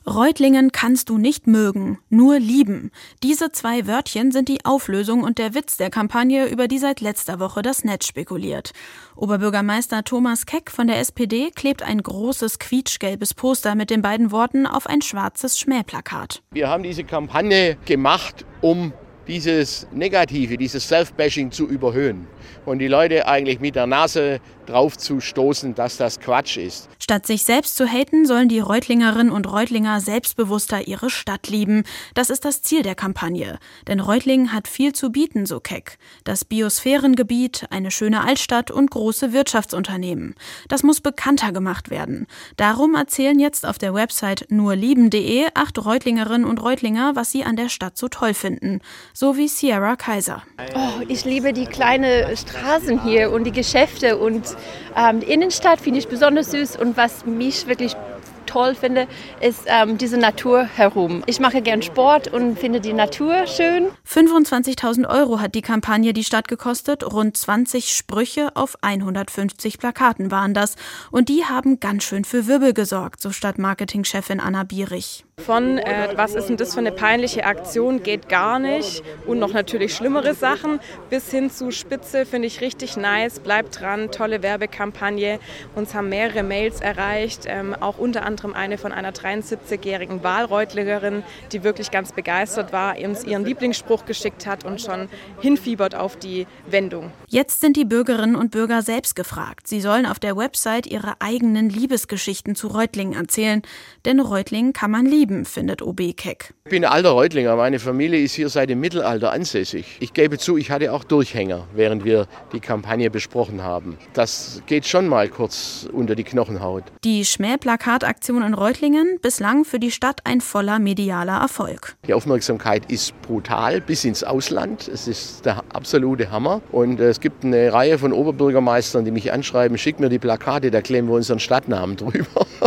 Reutlingen kannst du nicht mögen, nur lieben. Diese 2 Wörtchen sind die Auflösung und der Witz der Kampagne, über die seit letzter Woche das Netz spekuliert. Oberbürgermeister Thomas Keck von der SPD klebt ein großes quietschgelbes Poster mit den beiden Worten auf ein schwarzes Schmähplakat. Wir haben diese Kampagne gemacht, um dieses Negative, dieses Self-Bashing zu überhöhen und die Leute eigentlich mit der Nase drauf zu stoßen, dass das Quatsch ist. Statt sich selbst zu haten, sollen die Reutlingerinnen und Reutlinger selbstbewusster ihre Stadt lieben. Das ist das Ziel der Kampagne. Denn Reutlingen hat viel zu bieten, so Keck. Das Biosphärengebiet, eine schöne Altstadt und große Wirtschaftsunternehmen. Das muss bekannter gemacht werden. Darum erzählen jetzt auf der Website nurlieben.de 8 Reutlingerinnen und Reutlinger, was sie an der Stadt so toll finden. So wie Sierra Kaiser. Oh, ich liebe die kleinen Straßen hier und die Geschäfte und die Innenstadt finde ich besonders süß. Und was mich wirklich toll finde, ist diese Natur herum. Ich mache gern Sport und finde die Natur schön. 25.000 € hat die Kampagne die Stadt gekostet. Rund 20 Sprüche auf 150 Plakaten waren das. Und die haben ganz schön für Wirbel gesorgt, so Stadtmarketingchefin Anna Bierich. Von was ist denn das für eine peinliche Aktion, geht gar nicht und noch natürlich schlimmere Sachen bis hin zu Spitze, finde ich richtig nice, bleibt dran, tolle Werbekampagne. Uns haben mehrere Mails erreicht, auch unter anderem eine von einer 73-jährigen Wahlreutlingerin, die wirklich ganz begeistert war, uns ihren Lieblingsspruch geschickt hat und schon hinfiebert auf die Wendung. Jetzt sind die Bürgerinnen und Bürger selbst gefragt. Sie sollen auf der Website ihre eigenen Liebesgeschichten zu Reutlingen erzählen, denn Reutlingen kann man lieben, findet OB Keck. Ich bin ein alter Reutlinger, meine Familie ist hier seit dem Mittelalter ansässig. Ich gebe zu, ich hatte auch Durchhänger, während wir die Kampagne besprochen haben. Das geht schon mal kurz unter die Knochenhaut. Die Schmähplakataktion in Reutlingen, bislang für die Stadt ein voller medialer Erfolg. Die Aufmerksamkeit ist brutal bis ins Ausland. Es ist der absolute Hammer. Und es gibt eine Reihe von Oberbürgermeistern, die mich anschreiben, schick mir die Plakate, da kleben wir unseren Stadtnamen drüber.